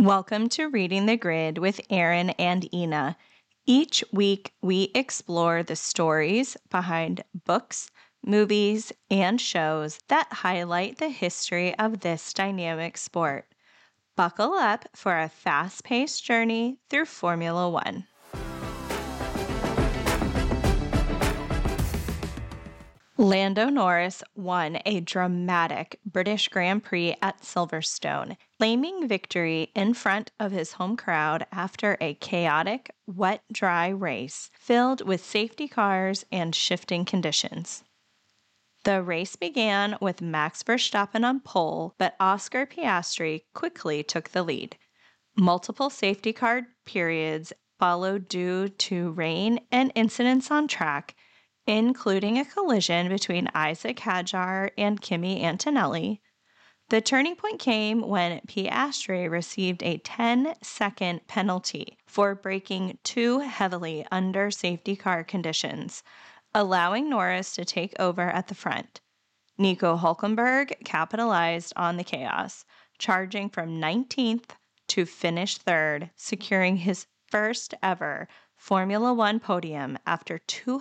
Welcome to Reading the Grid with Aaron and Ina. Each week, we explore the stories behind books, movies, and shows that highlight the history of this dynamic sport. Buckle up for a fast-paced journey through Formula One. Lando Norris won a dramatic British Grand Prix at Silverstone, claiming victory in front of his home crowd after a chaotic, wet-dry race filled with safety cars and shifting conditions. The race began with Max Verstappen on pole, but Oscar Piastri quickly took the lead. Multiple safety car periods followed due to rain and incidents on track, including a collision between Isaac Hadjar and Kimi Antonelli. The turning point came when Piastri received a 10-second penalty for braking too heavily under safety car conditions, allowing Norris to take over at the front. Nico Hülkenberg capitalized on the chaos, charging from 19th to finish third, securing his first ever Formula One podium after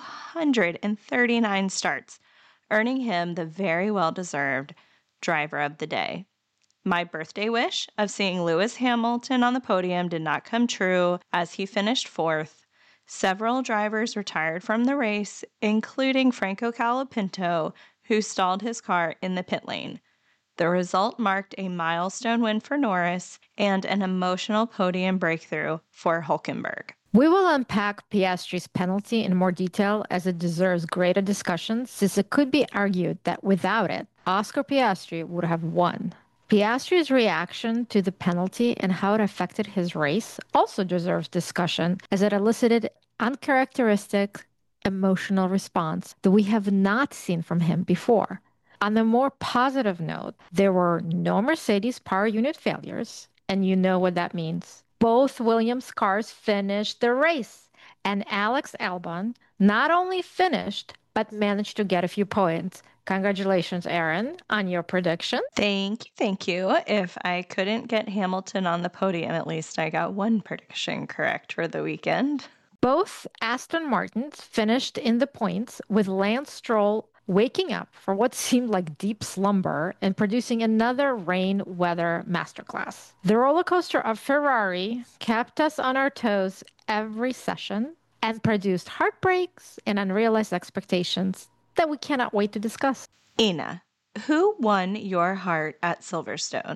239 starts, earning him the very well-deserved Driver of the Day. My birthday wish of seeing Lewis Hamilton on the podium did not come true as he finished fourth. Several drivers retired from the race, including Franco Colapinto, who stalled his car in the pit lane. The result marked a milestone win for Norris and an emotional podium breakthrough for Hülkenberg. We will unpack Piastri's penalty in more detail as it deserves greater discussion, since it could be argued that without it, Oscar Piastri would have won. Piastri's reaction to the penalty and how it affected his race also deserves discussion, as it elicited uncharacteristic emotional response that we have not seen from him before. On a more positive note, there were no Mercedes power unit failures, and you know what that means. Both Williams cars finished the race, and Alex Albon not only finished, but managed to get a few points. Congratulations, Aaron, on your prediction. Thank you. If I couldn't get Hamilton on the podium, at least I got one prediction correct for the weekend. Both Aston Martins finished in the points, with Lance Stroll waking up for what seemed like deep slumber and producing another rain weather masterclass. The roller coaster of Ferrari kept us on our toes every session and produced heartbreaks and unrealized expectations that we cannot wait to discuss. Ina, who won your heart at Silverstone?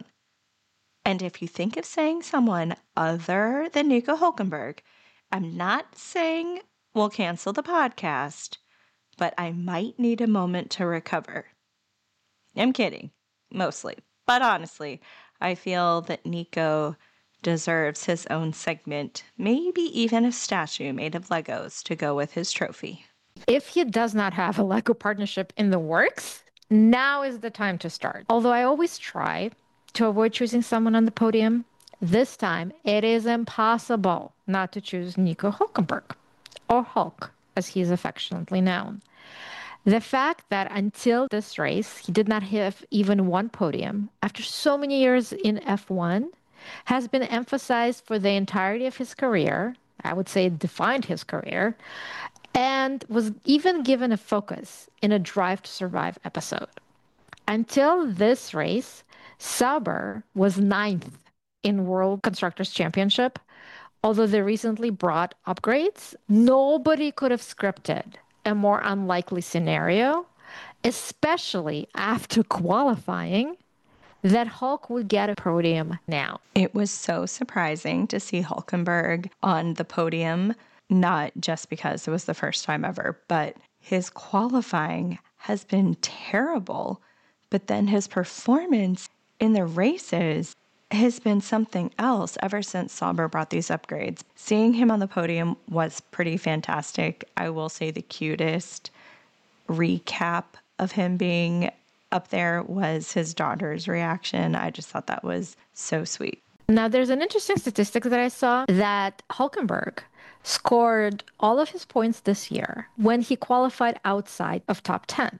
And if you think of saying someone other than Nico Hülkenberg, I'm not saying we'll cancel the podcast, but I might need a moment to recover. I'm kidding, mostly. But honestly, I feel that Nico deserves his own segment, maybe even a statue made of Legos to go with his trophy. If he does not have a Lego partnership in the works, now is the time to start. Although I always try to avoid choosing someone on the podium, this time it is impossible not to choose Nico Hülkenberg, or Hulk, as he is affectionately known. The fact that until this race, he did not have even one podium after so many years in F1 has been emphasized for the entirety of his career. I would say it defined his career, and was even given a focus in a Drive to Survive episode. Until this race, Sauber was 9th in World Constructors' Championship. Although they recently brought upgrades, nobody could have scripted a more unlikely scenario, especially after qualifying, that Hulk would get a podium now. It was so surprising to see Hülkenberg on the podium, not just because it was the first time ever, but his qualifying has been terrible. But then his performance in the races has been something else ever since Sauber brought these upgrades. Seeing him on the podium was pretty fantastic. I will say the cutest recap of him being up there was his daughter's reaction. I just thought that was so sweet. Now, there's an interesting statistic that I saw that Hülkenberg scored all of his points this year when he qualified outside of top 10.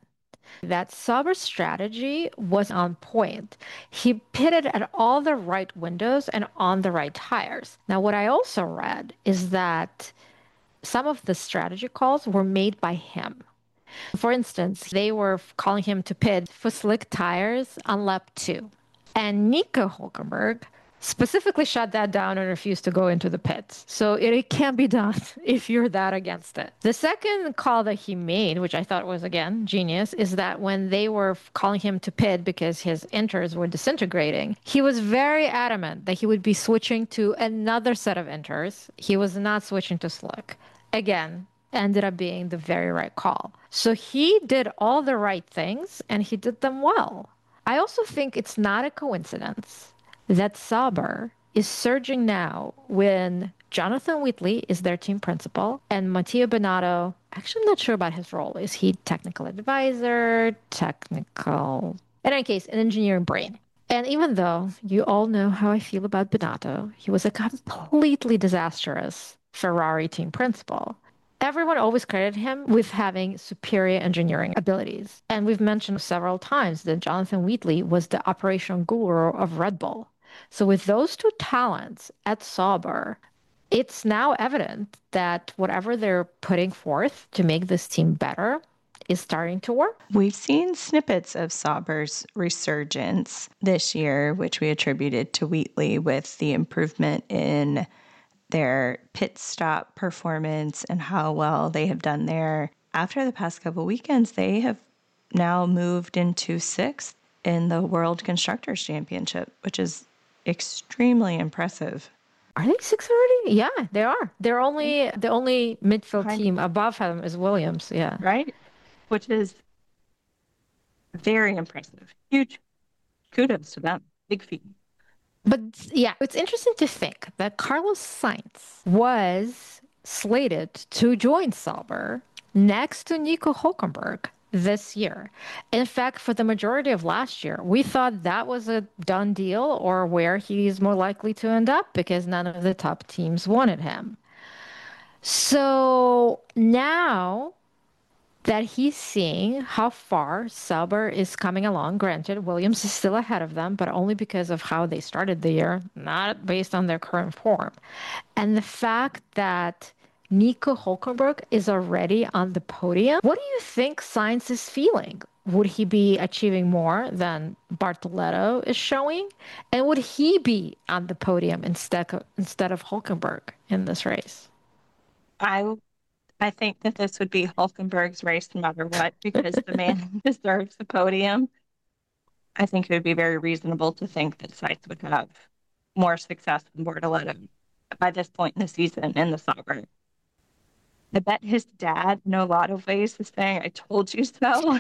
that Sauber's strategy was on point. He pitted at all the right windows and on the right tires. Now, what I also read is that some of the strategy calls were made by him. For instance, they were calling him to pit for slick tires on lap 2. And Nico Hulkenberg specifically shut that down and refused to go into the pits. So it can be done if you're that against it. The second call that he made, which I thought was, again, genius, is that when they were calling him to pit because his inters were disintegrating, he was very adamant that he would be switching to another set of inters. He was not switching to slick. Again, ended up being the very right call. So he did all the right things and he did them well. I also think it's not a coincidence that Sauber is surging now when Jonathan Wheatley is their team principal and Matteo Binotto, actually I'm not sure about his role. Is he technical advisor, technical, in any case, an engineering brain. And even though you all know how I feel about Binotto, he was a completely disastrous Ferrari team principal. Everyone always credited him with having superior engineering abilities. And we've mentioned several times that Jonathan Wheatley was the operational guru of Red Bull. So with those two talents at Sauber, it's now evident that whatever they're putting forth to make this team better is starting to work. We've seen snippets of Sauber's resurgence this year, which we attributed to Wheatley with the improvement in their pit stop performance and how well they have done there. After the past couple of weekends, they have now moved into 6th in the World Constructors' Championship, which is extremely impressive. Are they 6 already? Yeah, they are. They're only the only midfield team above them is Williams. Yeah. Right? Which is very impressive. Huge kudos to them. Big feat. But yeah, it's interesting to think that Carlos Sainz was slated to join Sauber next to Nico Hulkenberg this year. In fact, for the majority of last year, we thought that was a done deal or where he's more likely to end up because none of the top teams wanted him. So now that he's seeing how far Sauber is coming along. Granted, Williams is still ahead of them, but only because of how they started the year, not based on their current form. And the fact that Nico Hulkenberg is already on the podium, what do you think Sainz is feeling? Would he be achieving more than Bartoletto is showing? And would he be on the podium instead of Hulkenberg in this race? I think that this would be Hulkenberg's race no matter what, because the man deserves the podium. I think it would be very reasonable to think that Sainz would have more success than Bortoletto by this point in the season in the Sauber. I bet his dad, in a lot of ways, is saying, I told you so.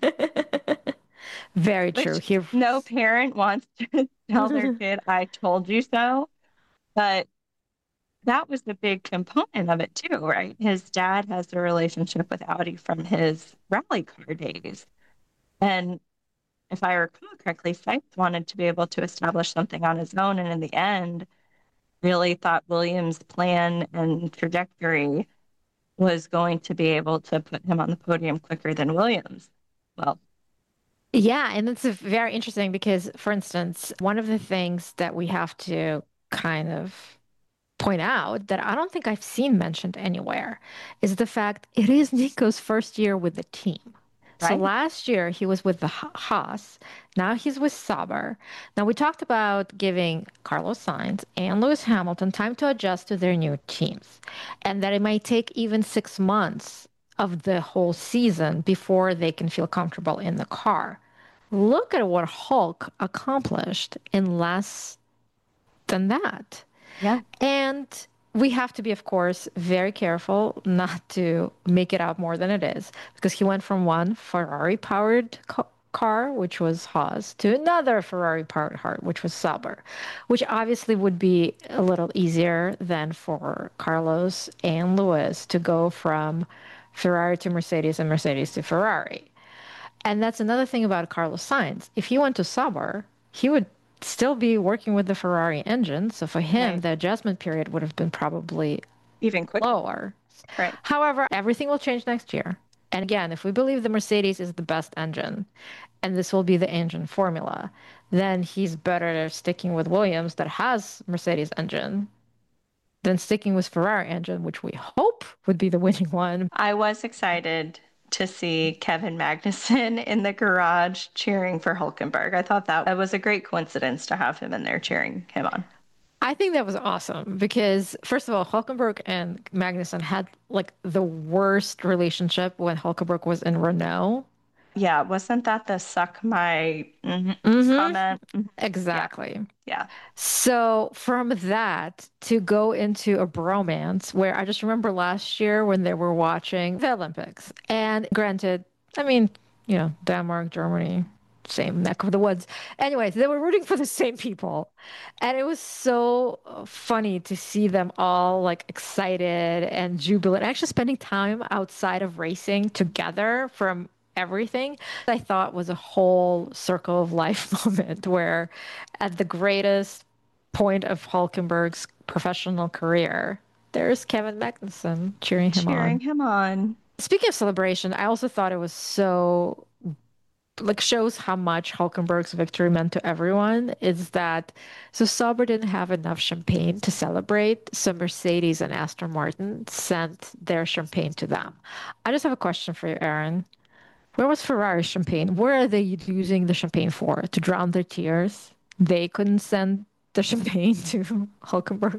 Very true. No parent wants to tell their kid, I told you so. But that was the big component of it too, right? His dad has a relationship with Audi from his rally car days. And if I recall correctly, Sykes wanted to be able to establish something on his own. And in the end, really thought Williams' plan and trajectory was going to be able to put him on the podium quicker than Williams. Well, yeah, and it's very interesting because, for instance, one of the things that we have to kind of point out that I don't think I've seen mentioned anywhere is the fact it is Nico's first year with the team. Right. So last year he was with the Haas. Now he's with Sauber. Now we talked about giving Carlos Sainz and Lewis Hamilton time to adjust to their new teams and that it might take even 6 months of the whole season before they can feel comfortable in the car. Look at what Hulk accomplished in less than that. Yeah. And we have to be, of course, very careful not to make it out more than it is, because he went from one Ferrari-powered car, which was Haas, to another Ferrari-powered car, which was Sauber, which obviously would be a little easier than for Carlos and Lewis to go from Ferrari to Mercedes and Mercedes to Ferrari. And that's another thing about Carlos Sainz. If he went to Sauber, he would still be working with the Ferrari engine. So for him, right, the adjustment period would have been probably even quicker. Lower. Right. However, everything will change next year. And again, if we believe the Mercedes is the best engine and this will be the engine formula, then he's better sticking with Williams that has Mercedes engine than sticking with Ferrari engine, which we hope would be the winning one. I was excited to see Kevin Magnussen in the garage cheering for Hulkenberg. I thought that was a great coincidence to have him in there cheering him on. I think that was awesome because, first of all, Hulkenberg and Magnussen had like the worst relationship when Hulkenberg was in Renault. Yeah, wasn't that the suck my Hmm. comment? Mhm. Yeah, Exactly. yeah. So from that to go into a bromance where I just remember last year when they were watching the Olympics. And granted, I mean, Denmark, Germany, same neck of the woods. Anyways, they were rooting for the same people. And it was so funny to see them all like excited and jubilant, actually spending time outside of racing together from everything. I thought was a whole circle of life moment where at the greatest point of Hulkenberg's professional career, there's Kevin Magnussen cheering him Cheering on. him on. Speaking of celebration, I also thought it was so like shows how much Hulkenberg's victory meant to everyone is that so Sauber didn't have enough champagne to celebrate, so Mercedes and Aston Martin sent their champagne to them. I just have a question for you, Aaron. Where was Ferrari's champagne? Where are they using the champagne for? To drown their tears? They couldn't send the champagne to Hulkenberg.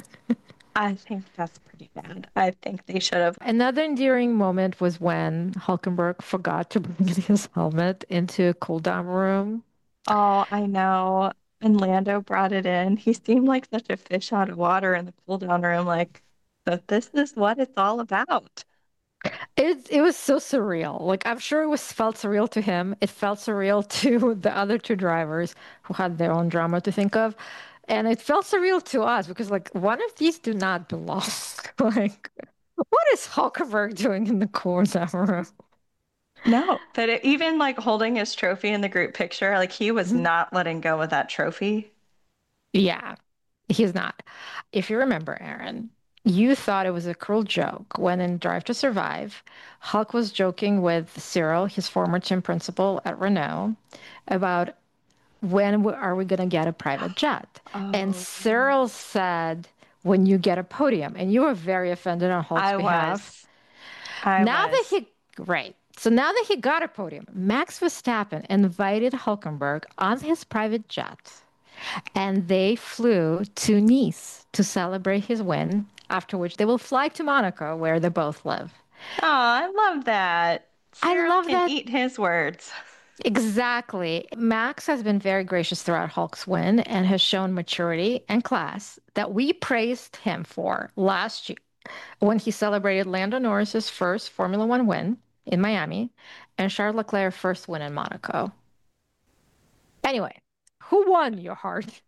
I think that's pretty bad. I think they should have. Another endearing moment was when Hulkenberg forgot to bring his helmet into a cool down room. Oh, I know. And Lando brought it in. He seemed like such a fish out of water in the cool down room, like, but this is what it's all about. It was so surreal. Like I'm sure it was felt surreal to him. It felt surreal to the other two drivers who had their own drama to think of. And it felt surreal to us because like one of these do not belong. Like what is Hulkenberg doing in the corner room? No, but even like holding his trophy in the group picture, like he was not letting go of that trophy. Yeah, he's not. If you remember, Aaron, you thought it was a cruel joke when in Drive to Survive, Hulk was joking with Cyril, his former team principal at Renault, about when are we going to get a private jet? And Oh, Cyril said, when you get a podium, and you were very offended on Hulk's I behalf. was. I Now that was. right. So now that he got a podium, Max Verstappen invited Hulkenberg on his private jet, and they flew to Nice to celebrate his win, after which they will fly to Monaco, where they both live. Oh, I love that. I Cyril love can that. eat his words. Exactly. Max has been very gracious throughout Hulk's win and has shown maturity and class that we praised him for last year when he celebrated Lando Norris's first Formula One win in Miami and Charles Leclerc's first win in Monaco. Anyway, who won your heart?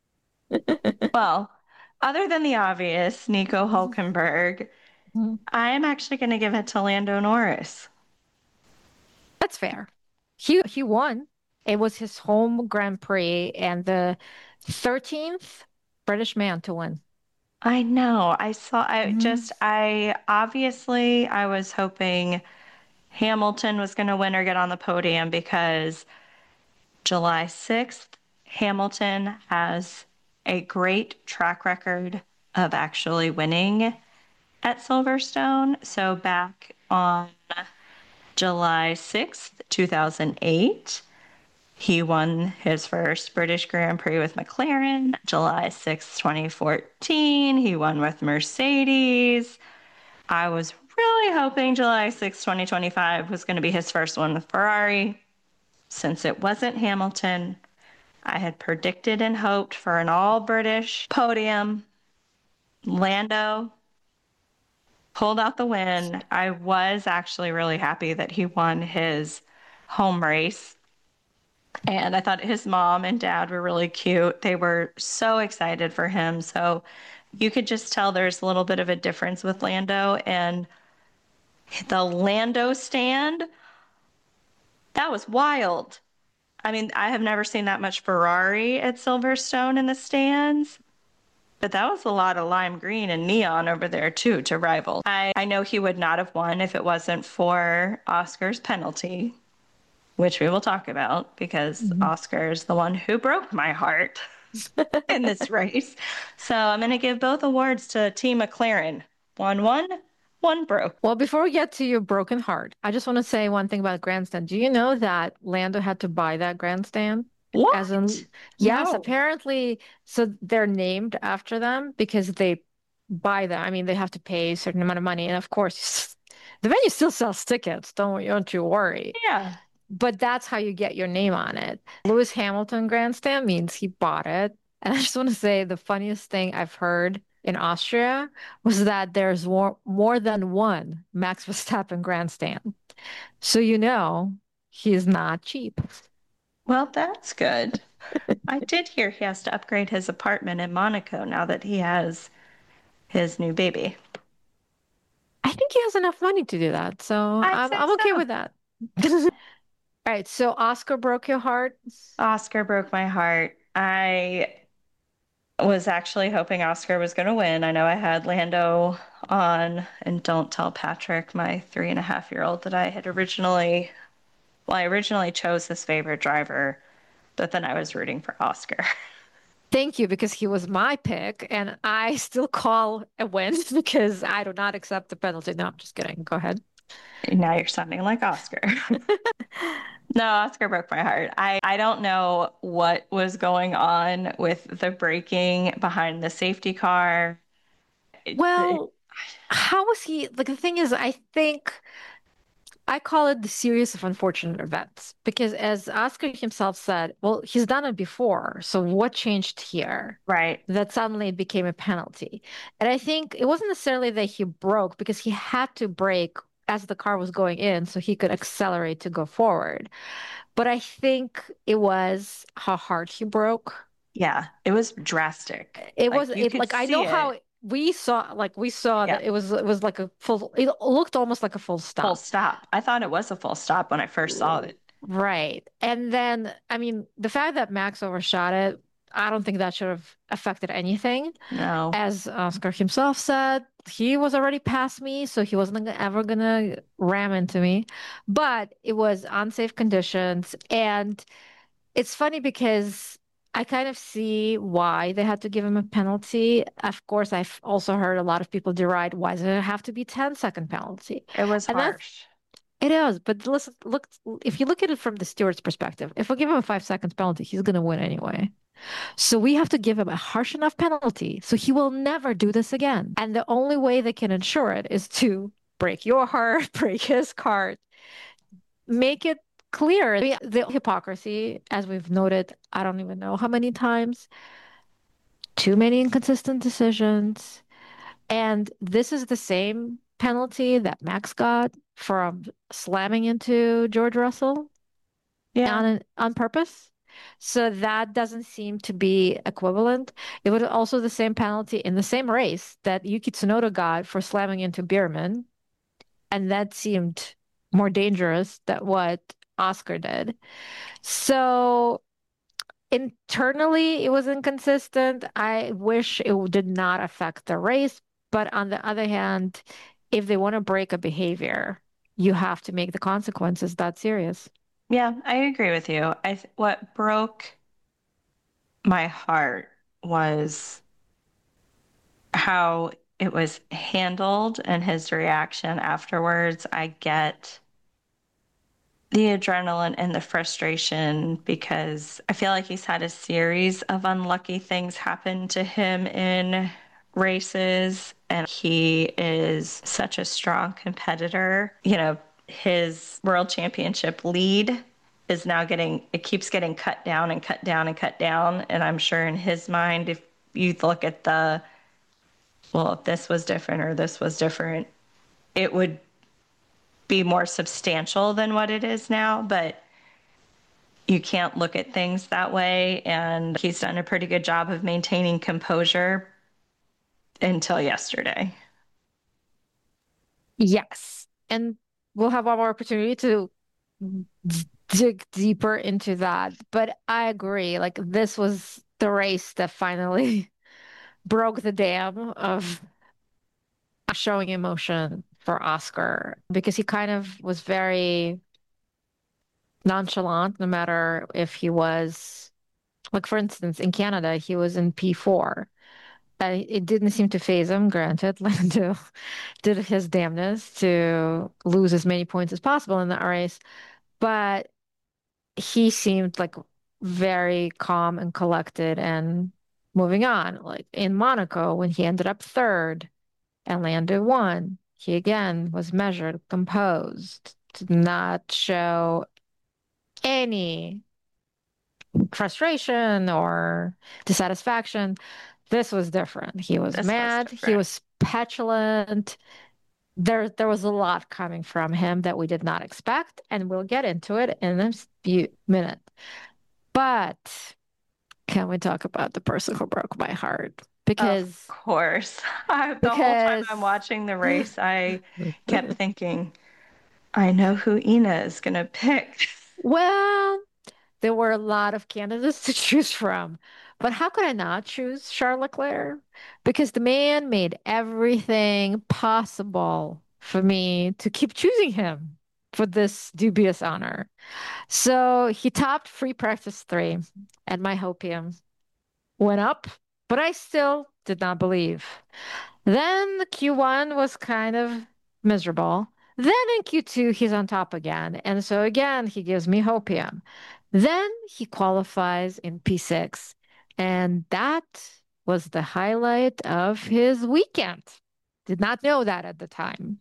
Well, other than the obvious, Nico Hulkenberg, I am actually going to give it to Lando Norris. That's fair. He won. It was his home Grand Prix and the 13th British man to win. I know. Mhm. I obviously, I was hoping Hamilton was going to win or get on the podium because July 6th, Hamilton has a great track record of actually winning at Silverstone. So back on July 6th, 2008, he won his first British Grand Prix with McLaren. July 6th, 2014, he won with Mercedes. I was really hoping July 6th, 2025 was going to be his first one with Ferrari. Since it wasn't Hamilton, I had predicted and hoped for an all British podium. Lando pulled out the win. I was actually really happy that he won his home race. And I thought his mom and dad were really cute. They were so excited for him. So you could just tell there's a little bit of a difference with Lando. And the Lando stand, that was wild. I mean, I have never seen that much Ferrari at Silverstone in the stands. But that was a lot of lime green and neon over there too to rival. I know he would not have won if it wasn't for Oscar's penalty, which we will talk about because Mhm. Oscar's the one who broke my heart in this race. So I'm going to give both awards to Team McLaren. One won, one broke. Well, before we get to your broken heart, I just want to say one thing about grandstand. Do you know that Lando had to buy that grandstand? As What? in, yes, No. apparently, so they're named after them because they buy them. I mean, they have to pay a certain amount of money, and of course, the venue still sells tickets. Don't you worry. Yeah. But that's how you get your name on it. Lewis Hamilton grandstand means he bought it. And I just want to say the funniest thing I've heard in Austria was that there's more than one Max Verstappen grandstand. So you know he's not cheap. Well, that's good. I did hear he has to upgrade his apartment in Monaco now that he has his new baby. I think he has enough money to do that. So I'd I'm say I'm okay so. with that. All right, so Oscar broke your heart. Oscar broke my heart. I was actually hoping Oscar was going to win. I know I had Lando on, and don't tell Patrick, my 3.5-year-old, that I originally chose his favorite driver, but then I was rooting for Oscar. Thank you, because he was my pick, and I still call a win because I do not accept the penalty. No, I'm just kidding. Go ahead. Now you're sounding like Oscar. No, Oscar broke my heart. I don't know what was going on with the braking behind the safety car. It, Well, how was he? Like, the thing is, I think I call it the series of unfortunate events because, as Oscar himself said, well, he's done it before. So, what changed here? right. That suddenly it became a penalty. And I think it wasn't necessarily that he broke because he had to brake as the car was going in so he could accelerate to go forward. But I think it was how hard he broke. Yeah, it was drastic. It was Like you it could like I see know how it. we saw Yeah, that it was like a full it looked almost like a full full stop. stop. I thought it was a full stop when I first saw it. Right. And then I mean the fact that Max overshot it, I don't think that should have affected anything. No. As Oscar himself said, he was already past me, so he wasn't ever gonna ram into me. But it was unsafe conditions, and it's funny because I kind of see why they had to give him a penalty. Of course, I've also heard a lot of people deride why does it have to be 10-second penalty? It was And that's harsh. it is, but listen, look, if you look at it from the steward's perspective, if we give him a 5 seconds penalty, he's gonna win anyway. So we have to give him a harsh enough penalty so he will never do this again. And the only way they can ensure it is to break your heart, break his heart, make it clear. I mean, the hypocrisy, as we've noted, I don't even know how many times, too many inconsistent decisions. And this is the same penalty that Max got from slamming into George Russell Yeah. on purpose. So that doesn't seem to be equivalent. It was also the same penalty in the same race that Yuki Tsunoda got for slamming into Bierman, and that seemed more dangerous than what Oscar did. So internally, it was inconsistent. I wish it did not affect the race, but on the other hand, if they want to break a behavior, you have to make the consequences that serious. Yeah, I agree with you. What broke my heart was how it was handled and his reaction afterwards. I get the adrenaline and the frustration because I feel like he's had a series of unlucky things happen to him in races, and he is such a strong competitor. His world championship lead is now it keeps getting cut down and cut down and cut down. And I'm sure in his mind, if you look at well, if this was different or this was different, it would be more substantial than what it is now, but you can't look at things that way. And he's done a pretty good job of maintaining composure until yesterday. Yes. And we'll have our opportunity to dig deeper into that. But I agree. Like, this was the race that finally broke the dam of showing emotion for Oscar because he kind of was very nonchalant, no matter if he was, like, for instance, in Canada, he was in P4. It didn't seem to phase him. Granted, Lando did his damnness to lose as many points as possible in that race, but he seemed like very calm and collected and moving on. Like in Monaco, when he ended up third and Lando won, he again was measured, composed, did not show any frustration or dissatisfaction. This was different. He was This was mad, he different. was petulant. There was a lot coming from him that we did not expect, and we'll get into it in a few minutes. But can we talk about the person who broke my heart? Of Because course. The whole time because I'm watching the race, I kept thinking, I know who Ina is going to pick. well, there were a lot of candidates to choose from. But how could I not choose Charles Leclerc? Because the man made everything possible for me to keep choosing him for this dubious honor. So he topped free practice three, and my hopium went up, but I still did not believe. Then the Q1 was kind of miserable. Then in Q2, he's on top again. And so again, he gives me hopium. Then he qualifies in P6. And that was the highlight of his weekend. Did not know that at the time.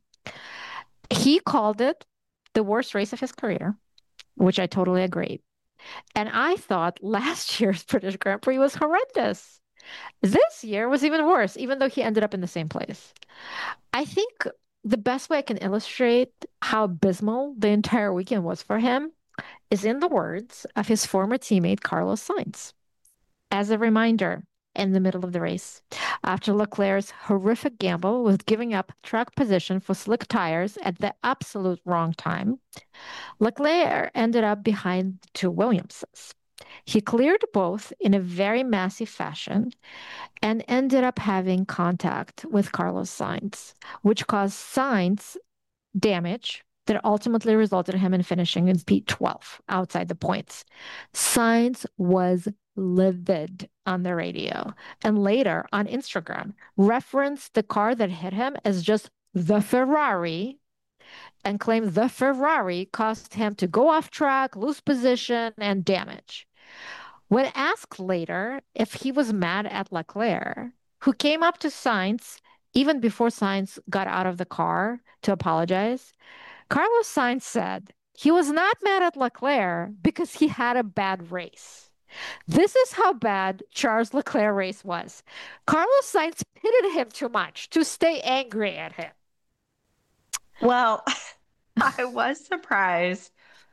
He called it the worst race of his career, which I totally agree. And I thought last year's British Grand Prix was horrendous. This year was even worse, even though he ended up in the same place. I think the best way I can illustrate how abysmal the entire weekend was for him is in the words of his former teammate Carlos Sainz. As a reminder, in the middle of the race, after Leclerc's horrific gamble with giving up track position for slick tires at the absolute wrong time, Leclerc ended up behind the two Williamses. He cleared both in a very massive fashion and ended up having contact with Carlos Sainz, which caused Sainz damage that ultimately resulted in him in finishing in P12 outside the points. Sainz was livid on the radio and later on Instagram referenced the car that hit him as just the Ferrari and claimed the Ferrari caused him to go off track, lose position, and damage. When asked later if he was mad at Leclerc, who came up to Sainz even before Sainz got out of the car to apologize, Carlos Sainz said he was not mad at Leclerc because he had a bad race. This is how bad Charles Leclerc race was. Carlos Sainz pitted him too much to stay angry at him. Well, I was surprised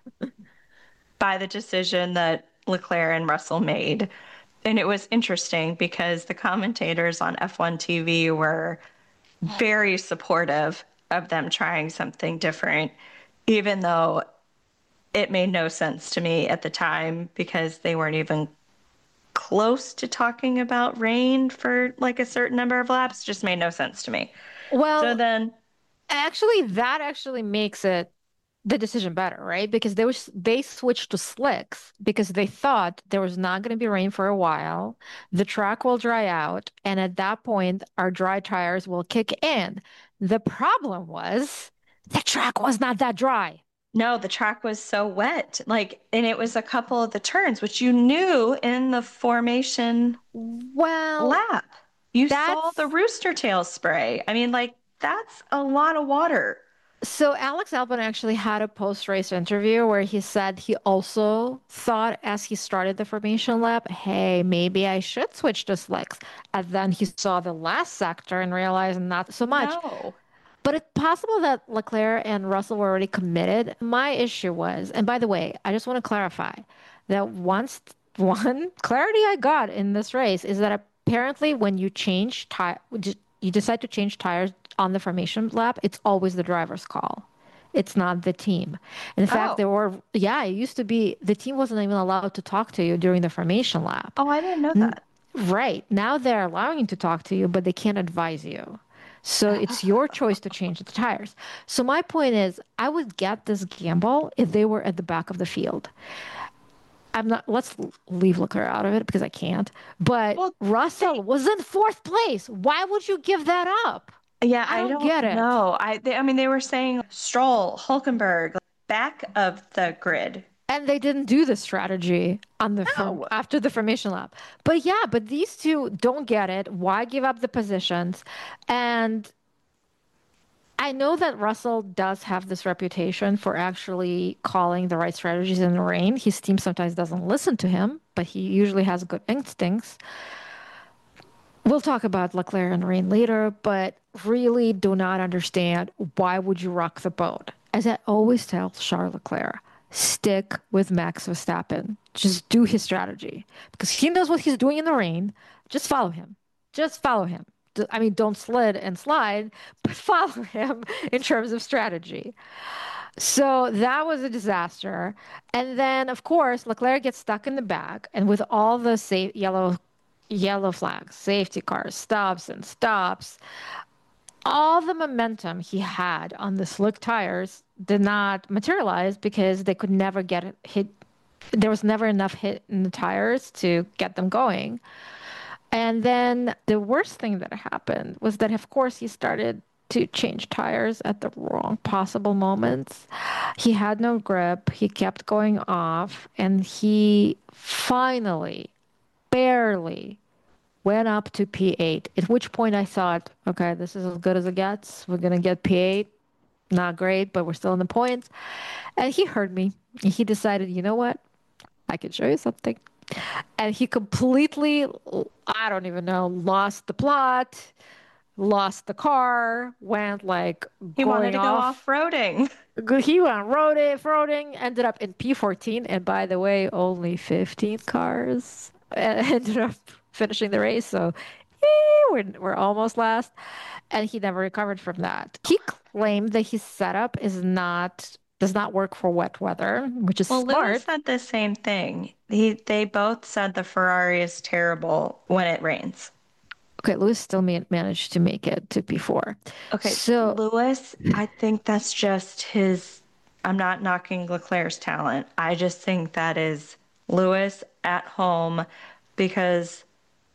by the decision that Leclerc and Russell made. And it was interesting because the commentators on F1 TV were very supportive of them trying something different, even though it made no sense to me at the time because they weren't even close to talking about rain for like a certain number of laps. It just made no sense to me. So Well, then, actually, that actually makes it the decision better, right? Because they switched to slicks because they thought there was not going to be rain for a while. The track will dry out, and at that point, our dry tires will kick in. The problem was the track was not that dry. no, the track was so wet. Like, and it was a couple of the turns, which you knew in the formation Well, lap. You saw the that's rooster tail spray. I mean, like, that's a lot of water. so Alex Albon actually had a post-race interview where he said he also thought as he started the formation lap, hey, maybe I should switch to slicks. And then he saw the last sector and realized not so much. No. But it's possible that Leclerc and Russell were already committed. My issue was, and by the way, I just want to clarify that once one clarity I got in this race is that apparently when you change tire, you decide to change tires on the formation lap, it's always the driver's call. It's not the team. In fact, Oh, there were, yeah, it used to be the team wasn't even allowed to talk to you during the formation lap. oh, I didn't know N- that. Right. Now they're allowing you to talk to you, but they can't advise you. So it's your choice to change the tires. So my point is, I would get this gamble if they were at the back of the field. I'm not, let's leave Leclerc out of it because I can't. But Well, Russell they, was in fourth place. Why would you give that up? yeah, I I don't don't get it. know. I mean, they were saying Stroll, Hulkenberg, back of the grid. And they didn't do the strategy on the No. after the formation lap. But yeah, but these two don't get it. Why give up the positions? And I know that Russell does have this reputation for actually calling the right strategies in the rain. His team sometimes doesn't listen to him, but he usually has good instincts. We'll talk about Leclerc and rain later, but really do not understand why would you rock the boat. As I always tell Charles Leclerc, stick with Max Verstappen. Just do his strategy because he knows what he's doing in the rain. Just follow him. Just follow him. I mean, don't slid and slide, but follow him in terms of strategy. So that was a disaster. And then, of course, Leclerc gets stuck in the back, and with all the yellow flags, safety cars, stops and stops, all the momentum he had on the slick tires did not materialize because they could never get it hit. There was never enough hit in the tires to get them going. And then the worst thing that happened was that, of course, he started to change tires at the wrong possible moments. He had no grip. He kept going off, and he finally, barely went up to P8. At which point I thought, okay, this is as good as it gets. We're gonna get P8. Not great, but we're still in the points. And he heard me. He decided, you know what? I can show you something. And he completely, I don't even know, lost the plot, lost the car, went like He wanted going to go off. off-roading. He went roading, ended up in P14. And by the way, only 15 cars ended up finishing the race. So we're almost last. And he never recovered from that. He claimed that his setup does not work for wet weather, which is Well, Lewis smart. said the same thing. They both said the Ferrari is terrible when it rains. Okay, Lewis still managed to make it to P4. Okay, So, Lewis, I think that's just his. I'm not knocking Leclerc's talent. I just think that is Lewis at home because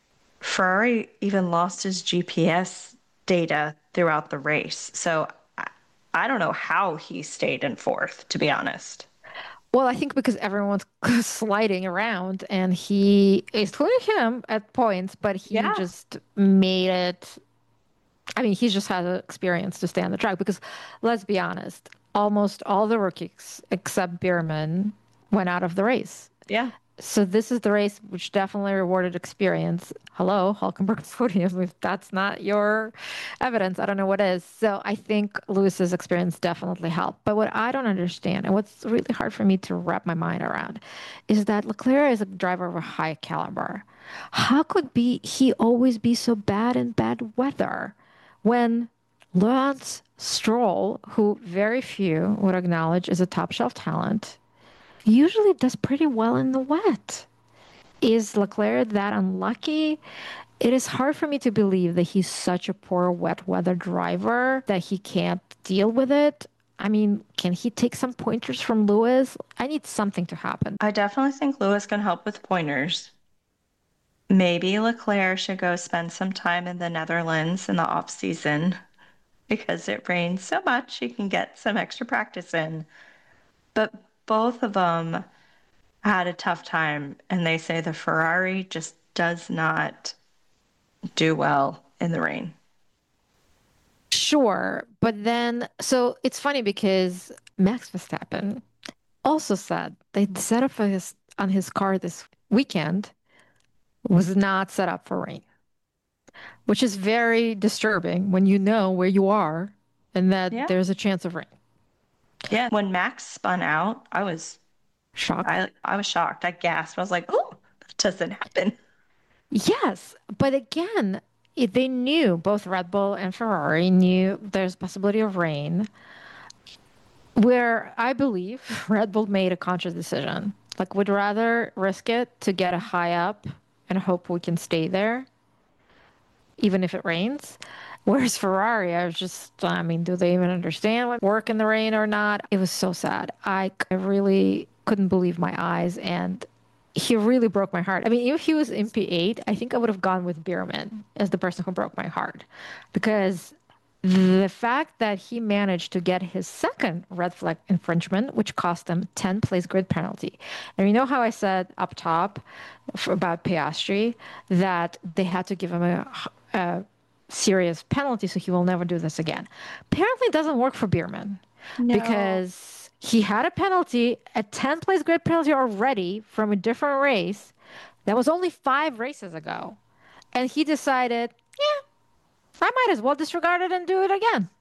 Ferrari even lost his GPS data throughout the race. So I don't know how he stayed in fourth, to be honest. well, I think because everyone's sliding around and he, including him at points, but he Yeah. just made it. I mean, he just has experience to stay on the track because let's be honest, almost all the rookies except Bierman went out of the race. Yeah. So this is the race which definitely rewarded experience. Hello, Hulkenberg podium. If that's not your evidence, I don't know what is. So I think Lewis's experience definitely helped. But what I don't understand, and what's really hard for me to wrap my mind around, is that Leclerc is a driver of a high caliber. How could he always be so bad in bad weather when Lance Stroll, who very few would acknowledge is a top shelf talent, usually does pretty well in the wet? Is Leclerc that unlucky? It is hard for me to believe that he's such a poor wet weather driver that he can't deal with it. I mean, can he take some pointers from Lewis? I need something to happen. I definitely think Lewis can help with pointers. Maybe Leclerc should go spend some time in the Netherlands in the off season because it rains so much he can get some extra practice in. But both of them had a tough time, and they say the Ferrari just does not do well in the rain. Sure, but then, so it's funny because Max Verstappen also said the setup for on his car this weekend was not set up for rain, which is very disturbing when you know where you are and that Yeah. there's a chance of rain. Yeah. When Max spun out, Shocked. I was shocked. I gasped. I was like, "Oh, that doesn't happen." Yes, but again, they knew both Red Bull and Ferrari knew there's possibility of rain. Where I believe Red Bull made a conscious decision, like would rather risk it to get a high up and hope we can stay there, even if it rains. Whereas Ferrari, I was just, I mean, do they even understand what work in the rain or not? It was so sad. I really couldn't believe my eyes, and he really broke my heart. I mean, if he was in P8, I think I would have gone with Bierman as the person who broke my heart, because the fact that he managed to get his second red flag infringement, which cost him 10 place grid penalty. And you know how I said up top about Piastri that they had to give him a serious penalty so he will never do this again. Apparently, it doesn't work for Bierman No. because he had a penalty, a 10 place grid penalty already from a different race that was only 5 races ago. And he decided, yeah, I might as well disregard it and do it again.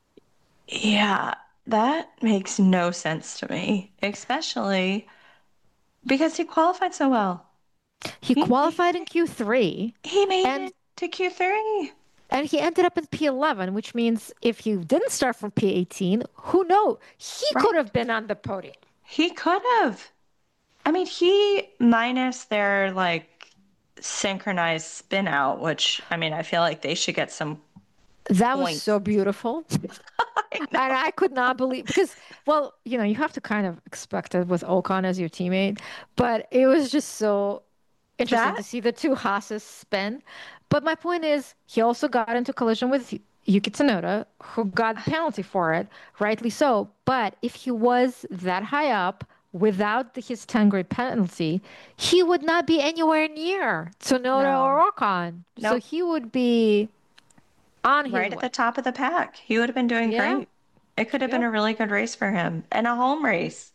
Yeah, that makes no sense to me, especially because he qualified so well. He He qualified he, in Q3 he made and it to Q3. and he ended up in P11, which means if he didn't start from P18, who knows? He could Right. have been on the podium. He could have. I mean, he minus their like synchronized spin out, which I mean, I feel like they should get some That was points. so beautiful. I And know. I could not believe because, well, you have to kind of expect it with Ocon as your teammate, but it was just so interesting That to see the two Haas's spin. But my point is, he also got into collision with Yuki Tsunoda, who got penalty for it, rightly so. But if he was that high up without his 10 grade penalty, he would not be anywhere near Tsunoda no. or Ocon. So Nope. he would be on his Right at way. the top of the pack. He would have been doing Yeah. great. It could have been Yep. a really good race for him and a home race.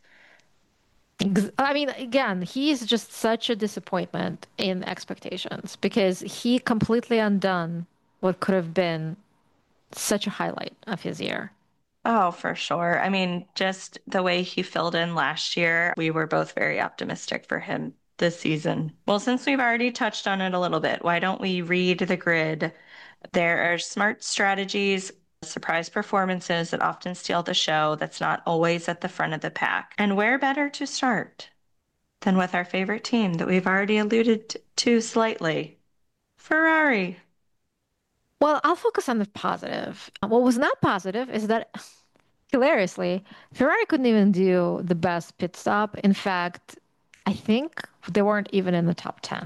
I mean, again, he's just such a disappointment in expectations because he completely undone what could have been such a highlight of his year. Oh, for sure. I mean, just the way he filled in last year, we were both very optimistic for him this season. Well, since we've already touched on it a little bit, why don't we read the grid? There are smart strategies, surprise performances that often steal the show that's not always at the front of the pack. And where better to start than with our favorite team that we've already alluded to slightly? Ferrari. Well, I'll focus on the positive. What was not positive is that, hilariously, Ferrari couldn't even do the best pit stop. In fact, I think they weren't even in the top 10.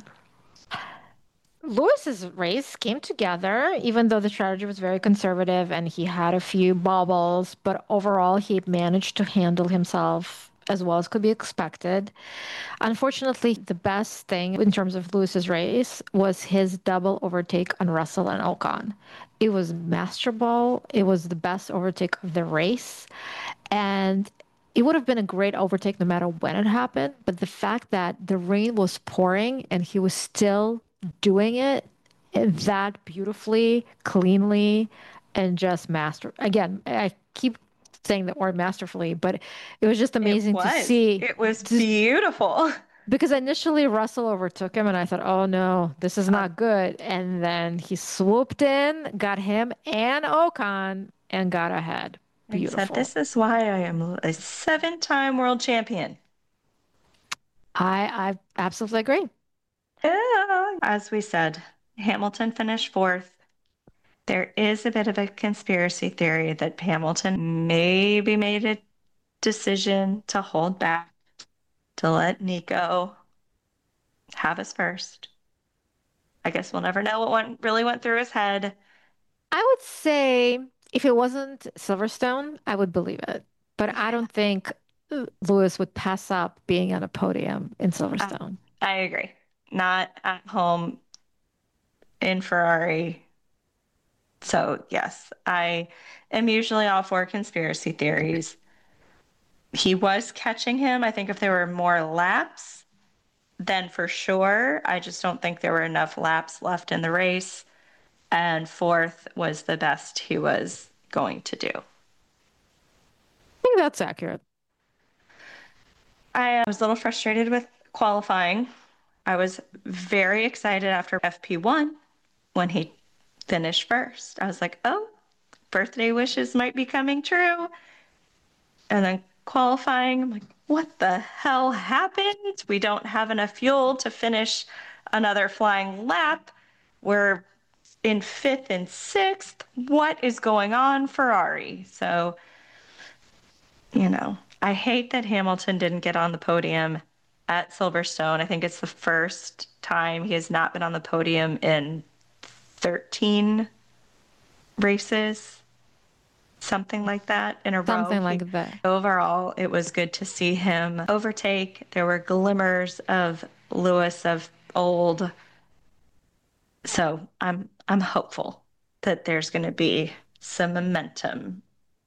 Lewis's race came together, even though the strategy was very conservative and he had a few bobbles, but overall he managed to handle himself as well as could be expected. Unfortunately, the best thing in terms of Lewis's race was his double overtake on Russell and Ocon. It was masterful. It was the best overtake of the race. And it would have been a great overtake no matter when it happened. But the fact that the rain was pouring and he was still doing it that beautifully, cleanly, and just master. Again, I keep saying the word masterfully, but it was just It amazing to was. see. It was Just beautiful. because initially Russell overtook him, and I thought, oh no, this is not good. And then he swooped in, got him and Ocon, and got ahead. And said, Beautiful. "This is why I am a 7-time world champion." I absolutely agree. Yeah. As we said, Hamilton finished fourth. There is a bit of a conspiracy theory that Hamilton maybe made a decision to hold back, to let Nico have his first. I guess we'll never know what really went through his head. I would say if it wasn't Silverstone, I would believe it. But I Yeah. don't think Lewis would pass up being on a podium in Uh, Silverstone. I agree. Not at home in Ferrari. So, yes, I am usually all for conspiracy theories. He was catching him. I think if there were more laps, then for sure. I just don't think there were enough laps left in the race. And fourth was the best he was going to do. I think that's accurate. I was a little frustrated with qualifying. I was very excited after FP1 when he finished first. I was like, oh, birthday wishes might be coming true. And then qualifying, I'm like, what the hell happened? We don't have enough fuel to finish another flying lap. We're in fifth and sixth. What is going on, Ferrari? So, I hate that Hamilton didn't get on the podium at Silverstone. I think it's the first time he has not been on the podium in 13 races, something like that in a row. Something like that. Overall, it was good to see him overtake. There were glimmers of Lewis of old. So I'm hopeful that there's going to be some momentum.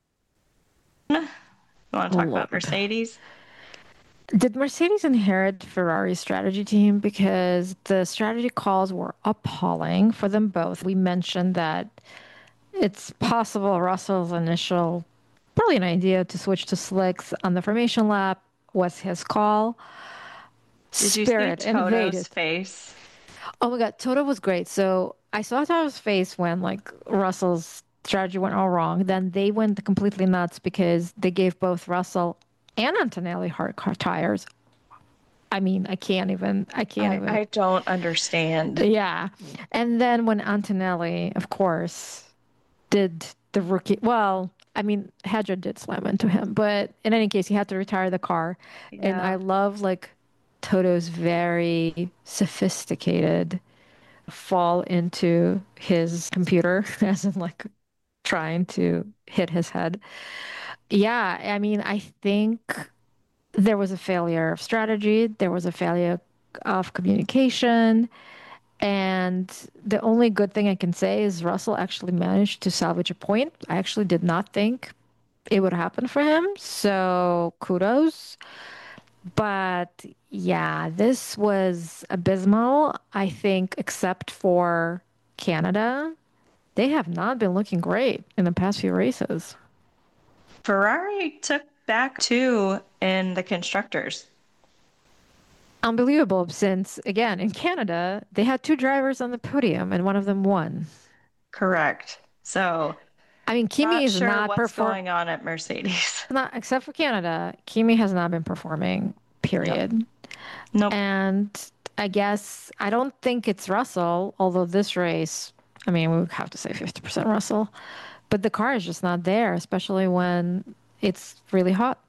You want to talk about Lord. Mercedes? Did Mercedes inherit Ferrari's strategy team? Because the strategy calls were appalling for them both. We mentioned that it's possible Russell's initial brilliant idea to switch to slicks on the formation lap was his call. Did you see Spirit Toto's invaded. face? Oh my God, Toto was great. So I saw Toto's face when like Russell's strategy went all wrong. Then they went completely nuts because they gave both Russell and Antonelli hard car tires. I mean, I can't even. I don't understand. Yeah. And then when Antonelli, of course, did the rookie, well, I mean, Hedger did slam into him, but in any case, he had to retire the car. And I Yeah. love like Toto's very sophisticated fall into his computer, as in like trying to hit his head. Yeah, I mean, I think there was a failure of strategy, there was a failure of communication. And the only good thing I can say is Russell actually managed to salvage a point. I actually did not think it would happen for him. So kudos. But yeah, this was abysmal. I think, except for Canada, they have not been looking great in the past few races. Ferrari took back two in the constructors. Unbelievable, since again, in Canada, they had two drivers on the podium and one of them won. Correct. So, I mean, Kimi not is sure not what's perform going on at Mercedes. not except for Canada, Kimi has not been performing, Nope. period. Nope. And I guess I don't think it's Russell, although this race, I mean, we would have to say 50% Russell, but the car is just not there, especially when it's really hot.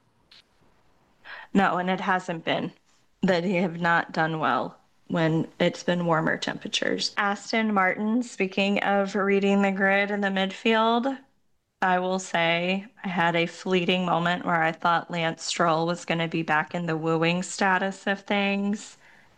No, and it hasn't been. That they have not done well when it's been warmer temperatures. Aston Martin, speaking of reading the grid in the midfield, I will say I had a fleeting moment where I thought Lance Stroll was going to be back in the wooing status of things.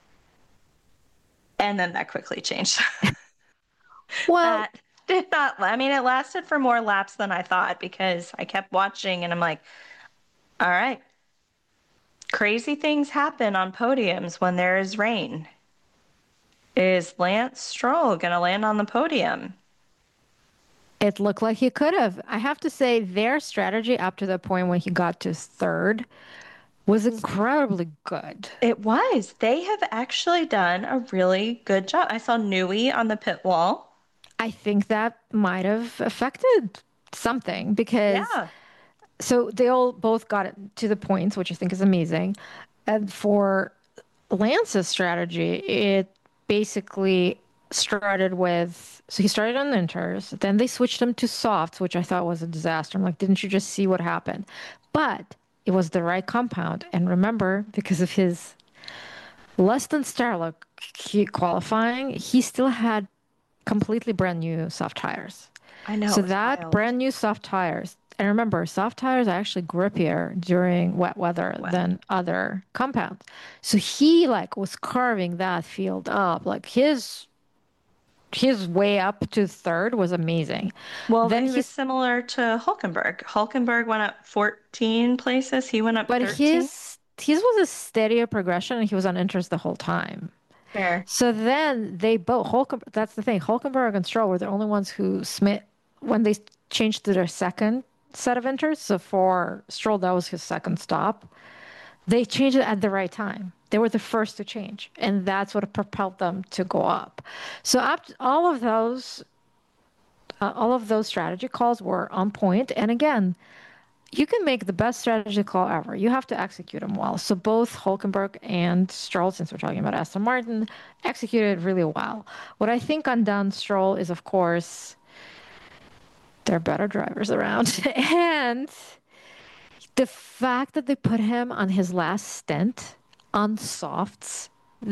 And then that quickly changed. Well, That did not, I mean, it lasted for more laps than I thought because I kept watching and I'm like, all right, crazy things happen on podiums when there is rain. Is Lance Stroll going to land on the podium? it looked like he could have. I have to say, their strategy up to the point when he got to third was incredibly good. It was. They have actually done a really good job. I saw Nui on the pit wall. I think that might have affected something because Yeah. so they all both got it to the points, which I think is amazing. And for Lance's strategy, it basically started with so he started on the inters, then they switched him to softs, which I thought was a disaster. I'm like, didn't you just see what happened? But it was the right compound. And remember, because of his less than stellar qualifying, he still had completely brand new soft tires. I know, So it was that wild. brand new soft tires, and remember, soft tires are actually grippier during wet weather Well, than other compounds. So he like was carving that field up. Like his way up to third was amazing. well, Then it was he's similar to Hulkenberg. Hulkenberg went up 14 places. He went up but 13. his was a steadier progression and he was on inters the whole time. Fair. So then they both Hulkenberg, that's the thing. Hulkenberg and Stroll were the only ones who Smith when they changed to their second set of inters. So for Stroll, that was his second stop. They changed it at the right time. They were the first to change, and that's what propelled them to go up. So up all of those strategy calls were on point. And again, you can make the best strategy call ever. You have to execute them well. So both Hulkenberg and Stroll, since we're talking about Aston Martin, executed really well. What I think undone Stroll is, of course, there are better drivers around. And the fact that they put him on his last stint on softs,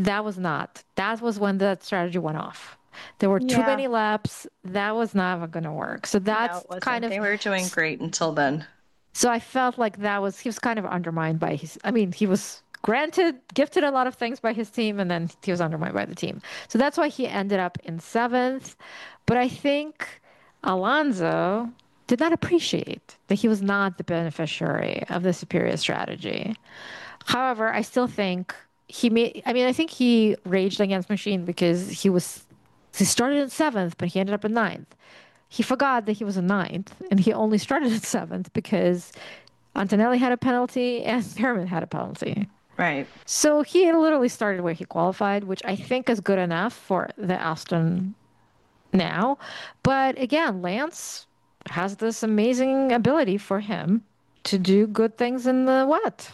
that was when the strategy went off. There were too Yeah. many laps. That was never going to work. So No, that's it kind wasn't. of, They were doing great until then. so I felt like he was kind of undermined by I mean, he was gifted a lot of things by his team, and then he was undermined by the team. So that's why he ended up in seventh. But I think Alonso did not appreciate that he was not the beneficiary of the superior strategy. However, I still think I think he raged against Machine because he started in seventh, but he ended up in ninth. He forgot that he was in ninth, and he only started in seventh because Antonelli had a penalty and Spearman had a penalty. Right. So he literally started where he qualified, which I think is good enough for the Aston now. But again, Lance has this amazing ability for him to do good things in the wet.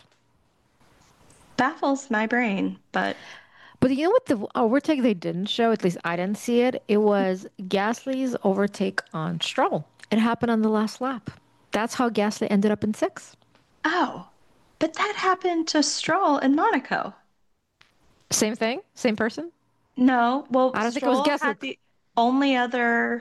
Baffles my brain, but But you know what the overtake they didn't show, at least I didn't see it, it was Gasly's overtake on Stroll. It happened on the last lap. That's how Gasly ended up in sixth. oh, but that happened to Stroll in Monaco. Same thing, same person. No, well, I don't think it was Stroll Gasly. had the only other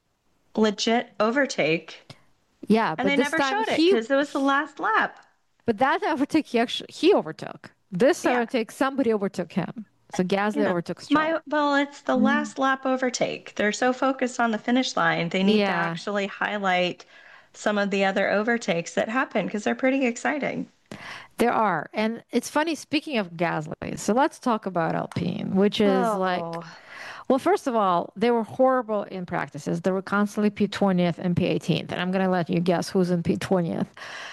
legit overtake, Yeah, and but they this never time showed it because it was the last lap. but that overtake he overtook. This Yeah, overtake somebody overtook him. So you Gasly know, overtook Stroll. well, it's the last lap overtake. They're so focused on the finish line, they need to Yeah, actually highlight some of the other overtakes that happen because they're pretty exciting. there are. And it's funny, speaking of Gasly, so let's talk about Alpine, which is like, Oh, well, first of all, they were horrible in practices. They were constantly P20th and P18th. And I'm going to let you guess who's in P20th.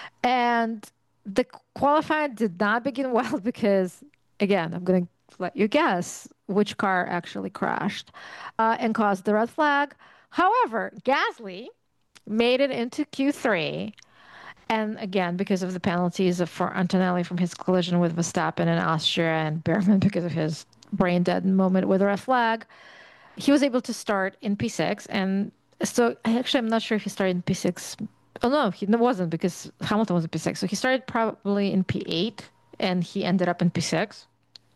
And the qualifying did not begin well because, again, I'm going to let you guess which car actually crashed and caused the red flag. However, Gasly made it into Q3. And again, because of the penalties for Antonelli from his collision with Verstappen in Austria and Behrman because of his brain dead moment with a red flag, he was able to start in P6. And so I'm not sure if he started in P6. Oh, no, he wasn't because Hamilton was in P6. So he started probably in P8 and he ended up in P6.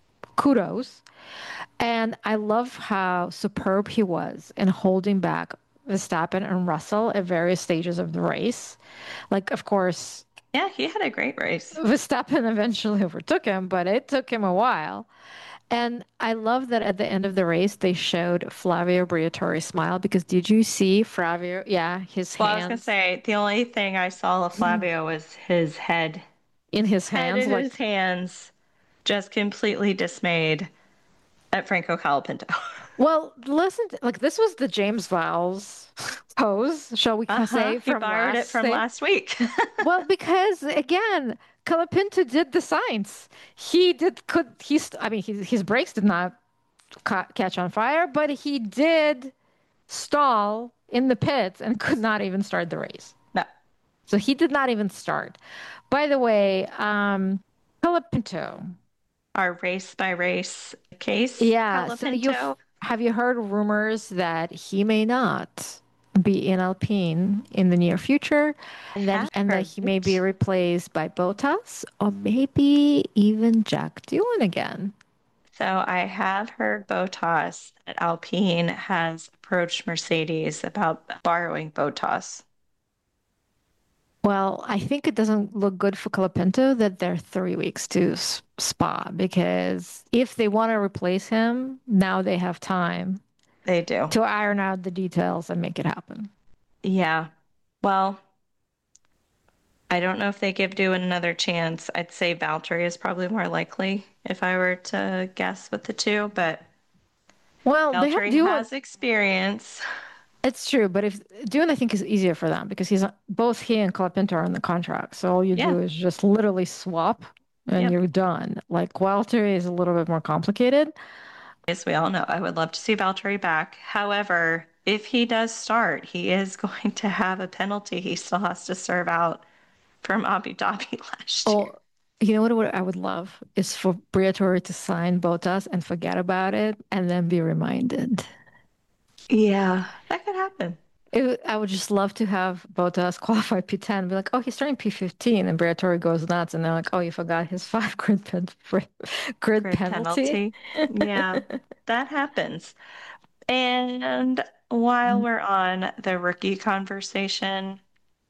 Kudos. And I love how superb he was in holding back Verstappen and Russell at various stages of the race. Like, of course, yeah, he had a great race. Verstappen eventually overtook him, but it took him a while. And I love that at the end of the race, they showed Flavio Briatore's smile because did you see Flavio? Yeah, his Well, I was gonna hands say the only thing I saw of Flavio was his in his head hands. in Like, his hands, just completely dismayed at Franco Colapinto. well, listen, like this was the James Vowles pose, shall we Uh-huh. say, He from borrowed it last from say? last week. Well, because again, Colapinto did the science. I mean, his brakes did not catch on fire, but he did stall in the pits and could not even start the race. No, So he did not even start. By the way, Colapinto. our race by race case, Yeah, so Colapinto. have you heard rumors that he may not be in Alpine in the near future, Have and that heard he may be it. replaced by Bottas or maybe even Jack Doohan again? So I have heard Botas at Alpine has approached Mercedes about borrowing Botas. Well, I think it doesn't look good for Colapinto that they're 3 weeks to Spa because if they want to replace him, now they have time They do. to iron out the details and make it happen. Yeah. Well, I don't know if they give Doohan another chance. I'd say Valtteri is probably more likely if I were to guess with the two, but Well, they have Valtteri Doohan. has experience. It's true, but if Dune, I think is easier for them because both he and Colapinto are in the contract. So all you Yeah. do is just literally swap and Yep. you're done. Like Walter is a little bit more complicated. As we all know, I would love to see Valtteri back. However, if he does start, he is going to have a penalty he still has to serve out from Abu Dhabi last year. Oh, you know what I would love is for Briatore to sign Bottas and forget about it and then be reminded. Yeah, that could happen. I would just love to have Bottas qualify P10 and be like, oh, he's starting P15, and Briatore goes nuts, and they're like, oh, you forgot his five grid Grid penalty. penalty. Yeah, that happens. And while we're on the rookie conversation,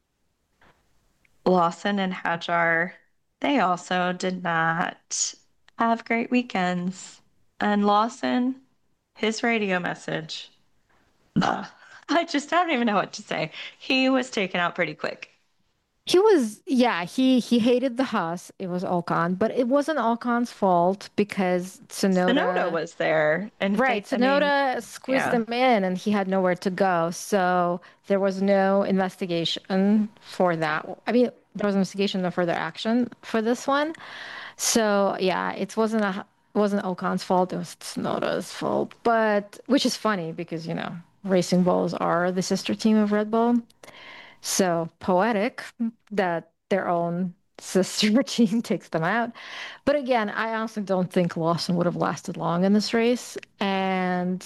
Lawson and Hajar, they also did not have great weekends. And Lawson, his radio message, ugh, I don't even know what to say. He was taken out pretty quick. He was, yeah, he hated the Haas. It was Ocon, but it wasn't Ocon's fault because Sonoda Tsunoda, was there, and right, I mean, Tsunoda squeezed yeah, him in and he had nowhere to go. So there was no investigation for that. I mean, there was investigation, no further action for this one. So yeah, it wasn't Ocon's fault. It was Tsunoda's fault. But which is funny because, Racing Bulls are the sister team of Red Bull. So poetic that their own sister team takes them out. But again, I honestly don't think Lawson would have lasted long in this race. And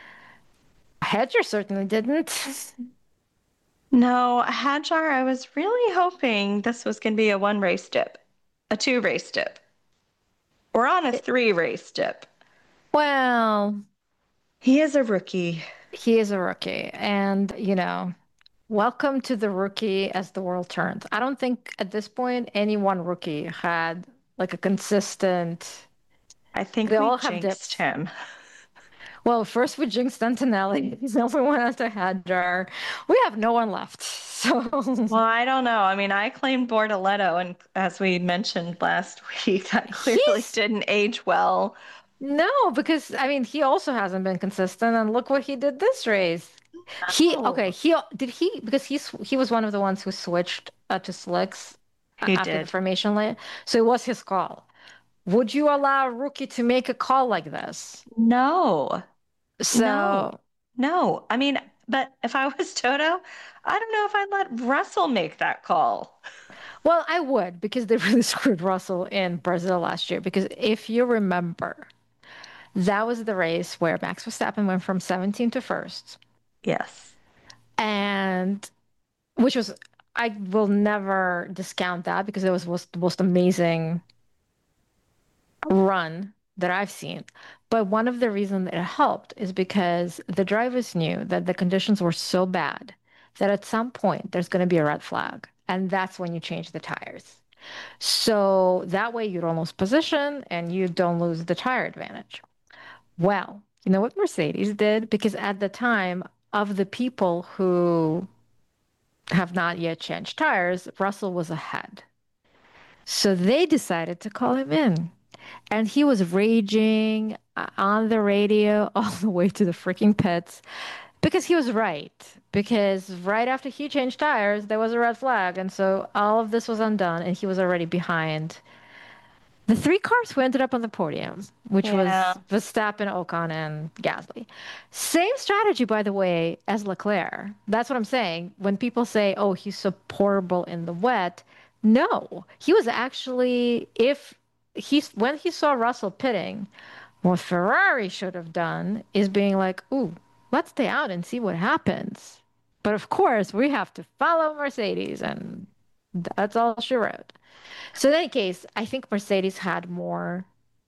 Hedger certainly didn't. no, Hajar, I was really hoping this was going to be a one race dip, a two race dip. We're on a three race dip. Well, He is a rookie. he is a rookie. And, welcome to the rookie as the world turns. I don't think at this point any one rookie had like a consistent, I think they we all have jinxed dips. him. Well, first we jinxed Antonelli. Then we went after Hadjar. We have no one left. So Well, I don't know. I mean, I claimed Bortoletto, and as we mentioned last week, that clearly he's didn't age well. no, because I mean he also hasn't been consistent, and look what he did this race. He Oh, okay, he because he was one of the ones who switched to slicks he after the did. formation lane. So it was his call. Would you allow a rookie to make a call like this? No, no, So, no. I mean, but if I was Toto, I don't know if I'd let Russell make that call. well, I would because they really screwed Russell in Brazil last year. Because if you remember, that was the race where Max Verstappen went from 17 to first, Yes. and which was, I will never discount that because it was the most amazing run that I've seen. But one of the reasons it helped is because the drivers knew that the conditions were so bad that at some point there's going to be a red flag. And that's when you change the tires. So that way you don't lose position and you don't lose the tire advantage. Well, you know what Mercedes did? Because at the time of the people who have not yet changed tires, Russell was ahead. So they decided to call him in. And he was raging on the radio all the way to the freaking pits because he was right. Because right after he changed tires, there was a red flag. And so all of this was undone, and he was already behind the three cars who ended up on the podium, which Yeah. was Verstappen, Ocon, and Gasly. Same strategy, by the way, as Leclerc. That's what I'm saying. When people say, oh, he's so portable in the wet, no, he was actually, when he saw Russell pitting, what Ferrari should have done is being like, ooh, let's stay out and see what happens. But of course, we have to follow Mercedes, and that's all she wrote. So in any case, I think Mercedes had more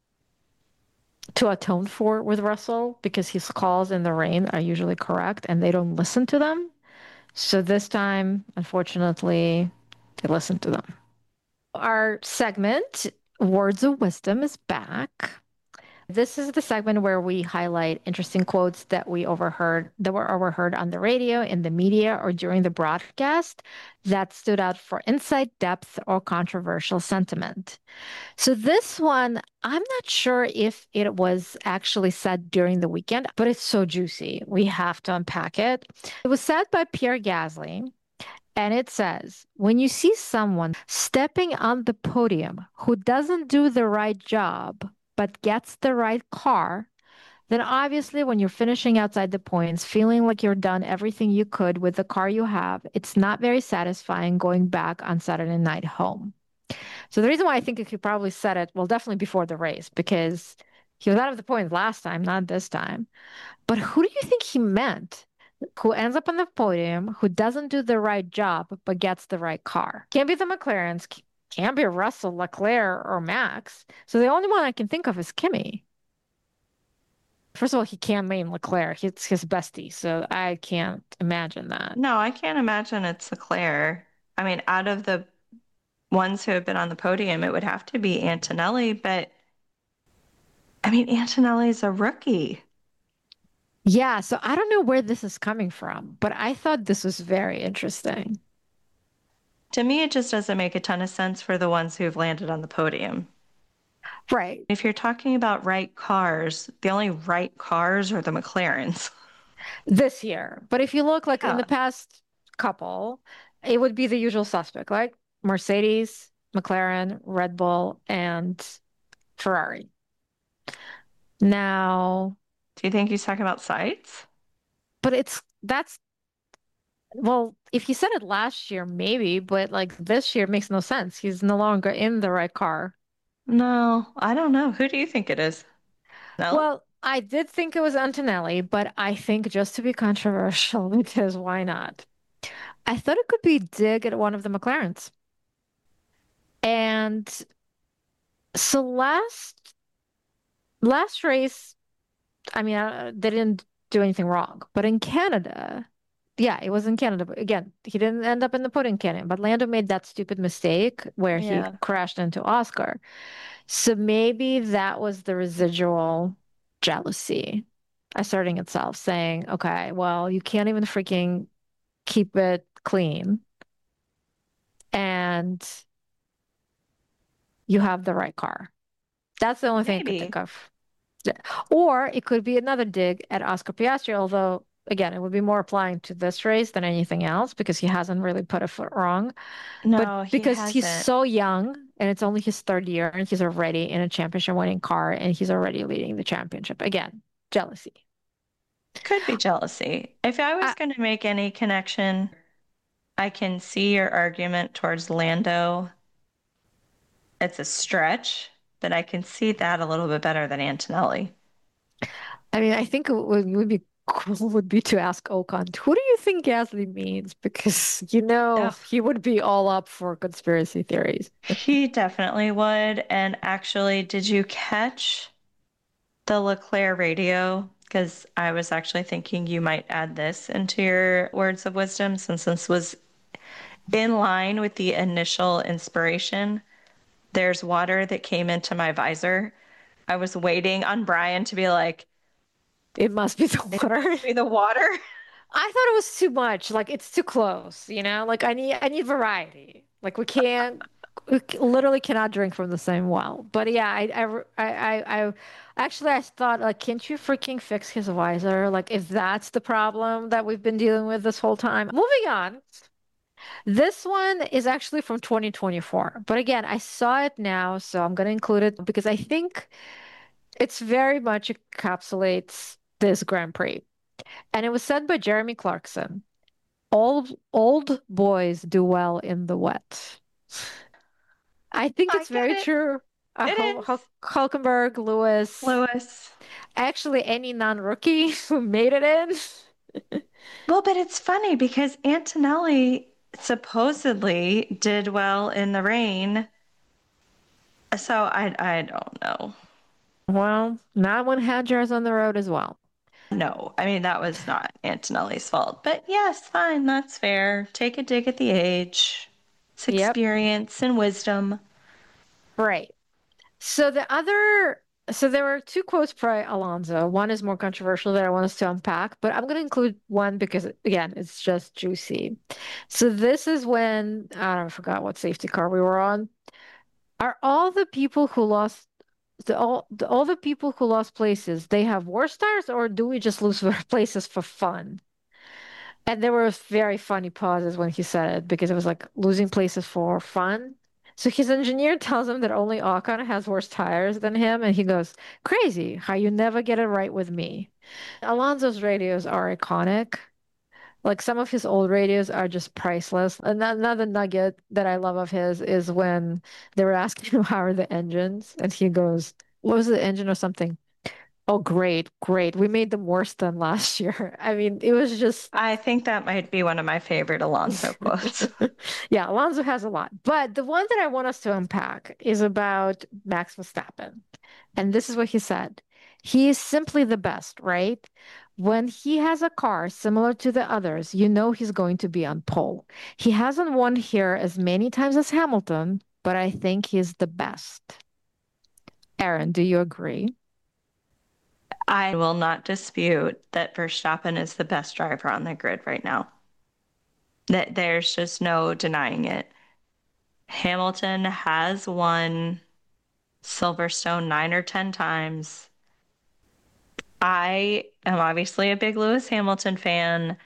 to atone for with Russell because his calls in the rain are usually correct and they don't listen to them. So this time, unfortunately, they listened to them. Our segment, Words of Wisdom, is back. This is the segment where we highlight interesting quotes that were overheard on the radio, in the media, or during the broadcast that stood out for insight, depth, or controversial sentiment. So this one, I'm not sure if it was actually said during the weekend, but it's so juicy. We have to unpack it. It was said by Pierre Gasly, and it says, when you see someone stepping on the podium who doesn't do the right job, but gets the right car, then obviously when you're finishing outside the points, feeling like you're done everything you could with the car you have, it's not very satisfying going back on Saturday night home. So the reason why I think he probably said it, well, definitely before the race, because he was out of the points last time, not this time. But who do you think he meant? Who ends up on the podium, who doesn't do the right job, but gets the right car? Can't be the McLarens, can't be Russell, Leclerc, or Max. So the only one I can think of is Kimi. First of all, he can't name Leclerc. It's his bestie, so I can't imagine that. No, I can't imagine it's Leclerc. I mean, out of the ones who have been on the podium, it would have to be Antonelli, but I mean, Antonelli's a rookie. Yeah, so I don't know where this is coming from, but I thought this was very interesting. To me, it just doesn't make a ton of sense for the ones who've landed on the podium. Right. If you're talking about right cars, the only right cars are the McLarens. This year. But if you look like in the Yeah. past couple, it would be the usual suspect, like Mercedes, McLaren, Red Bull, and Ferrari. Now, Do you think he's talking about sites? but that's well, if he said it last year, maybe, but like this year makes no sense. He's no longer in the right car. No, I don't know. Who do you think it is? Nelly? Well, I did think it was Antonelli, but I think just to be controversial, because why not? I thought it could be Dig at one of the McLarens. And so last race, I mean, they didn't do anything wrong, but in Canada, yeah, it was in Canada. But again, he didn't end up in the podium Canada, but Lando made that stupid mistake where he Yeah. crashed into Oscar. So maybe that was the residual jealousy asserting itself, saying, okay, well, you can't even freaking keep it clean and you have the right car. That's the only thing I could think Maybe. of. Yeah. Or it could be another dig at Oscar Piastri, although again, it would be more applying to this race than anything else because he hasn't really put a foot wrong. But No, he because he's hasn't. so young and it's only his third year and he's already in a championship winning car and he's already leading the championship. Again, jealousy. Could be jealousy. If I was I, going to make any connection, I can see your argument towards Lando. It's a stretch, but I can see that a little bit better than Antonelli. I mean, I think it would be cool would be to ask Ocon, who do you think Gasly means? Because Oh, he would be all up for conspiracy theories. he definitely would. And actually, did you catch the Leclerc radio? Because I was actually thinking you might add this into your words of wisdom since this was in line with the initial inspiration. There's water that came into my visor. I was waiting on Brian to be like, It must be the it water. must be the water. I thought it was too much. Like it's too close, you know? Like I need variety. Like literally cannot drink from the same well. But yeah, I actually I thought like can't you freaking fix his visor? Like if that's the problem that we've been dealing with this whole time. Moving on. This one is actually from 2024. But again, I saw it now, so I'm gonna include it because I think it's very much encapsulates this Grand Prix. And it was said by Jeremy Clarkson. Old boys do well in the wet. I think I it's get very it. true. It is. Hulkenberg, Lewis, Lewis. actually any non-rookie who made it in. Well, but it's funny because Antonelli supposedly did well in the rain. So I don't know. Well, not when Hadjar's on the road as well. No, I mean that was not Antonelli's fault. But yes, fine, that's fair. Take a dig at the age. It's Yep, experience and wisdom. right. So so there were two quotes by Alonso. One is more controversial that I want us to unpack, but I'm going to include one because again, it's just juicy. So this is when I don't forgot what safety car we were on. Are all the people who lost all the people who lost places, they have worse tires, or do we just lose places for fun? And there were very funny pauses when he said it because it was like losing places for fun. So his engineer tells him that only Ocon has worse tires than him, and he goes, "Crazy, how you never get it right with me." Alonso's radios are iconic. Like some of his old radios are just priceless. Another nugget that I love of his is when they were asking him how are the engines, and he goes, "What was the engine or something?" Oh, great, great. We made them worse than last year. I mean, it was just I think that might be one of my favorite Alonso quotes. yeah, Alonso has a lot. But the one that I want us to unpack is about Max Verstappen. And this is what he said. He is simply the best, right? When he has a car similar to the others, you know he's going to be on pole. He hasn't won here as many times as Hamilton, but I think he's the best. Aaron, do you agree? I will not dispute that Verstappen is the best driver on the grid right now. That there's just no denying it. Hamilton has won Silverstone 9 or 10 times. I am obviously a big Lewis Hamilton fan,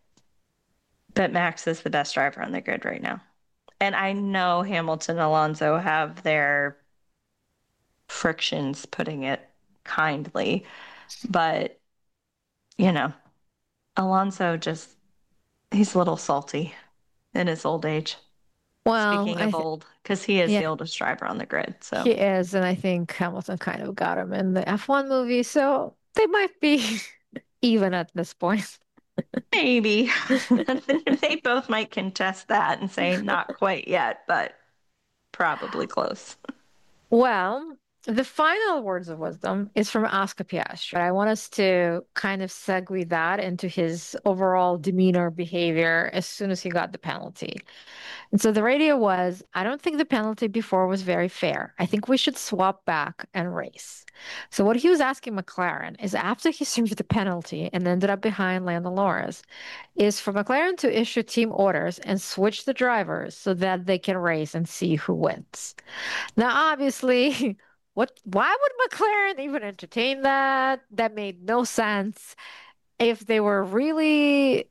but Max is the best driver on the grid right now. And I know Hamilton and Alonso have their frictions, putting it kindly, but you know, Alonso just, he's a little salty in his old age. Well, Speaking of old, because he is yeah, the oldest driver on the grid. So he is, and I think Hamilton kind of got him in the F1 movie, so they might be even at this point. maybe they both might contest that and say not quite yet, but probably close. Well, the final words of wisdom is from Oscar Piastri. I want us to kind of segue that into his overall demeanor behavior as soon as he got the penalty. And so the radio was, I don't think the penalty before was very fair. I think we should swap back and race. So what he was asking McLaren is after he served the penalty and ended up behind Lando Norris, is for McLaren to issue team orders and switch the drivers so that they can race and see who wins. Now, obviously, why would McLaren even entertain that? That made no sense. If they were really,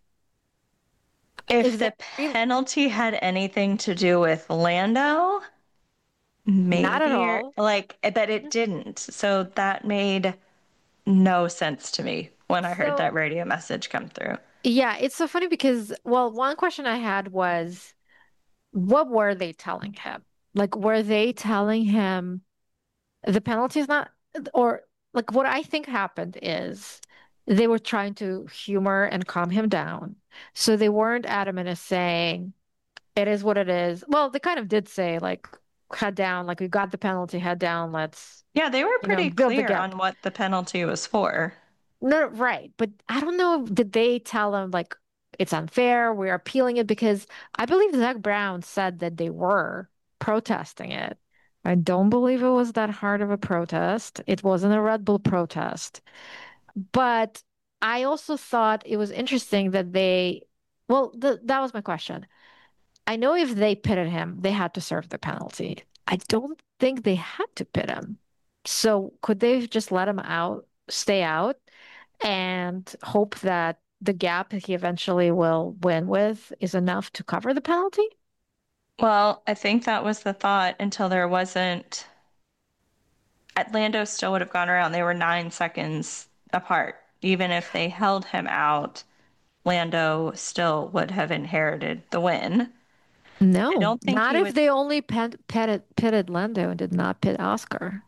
If if they the really, penalty had anything to do with Lando, not at maybe, or all. like, but it didn't. So that made no sense to me when I heard that So, radio message come through. yeah, it's so funny because, well, one question I had was, what were they telling him? Like, were they telling him the penalty is not, or like what I think happened is they were trying to humor and calm him down. So they weren't adamant as saying, it is what it is. Well, they kind of did say, like, head down, like, we got the penalty, head down, let's, Yeah, they were pretty build the clear gap. on what the penalty was for. No, right. But I don't know, did they tell him, like, it's unfair, we're appealing it? Because I believe Zach Brown said that they were protesting it. I don't believe it was that hard of a protest. It wasn't a Red Bull protest. But I also thought it was interesting that well, that was my question. I know if they pitted him, they had to serve the penalty. I don't think they had to pit him. So could they just let him out, stay out, and hope that the gap he eventually will win with is enough to cover the penalty? Well, I think that was the thought until there wasn't. Lando still would have gone around. They were 9 seconds apart. Even if they held him out, Lando still would have inherited the win. I No, don't think not he if would. they only pitted Lando and did not pit Oscar.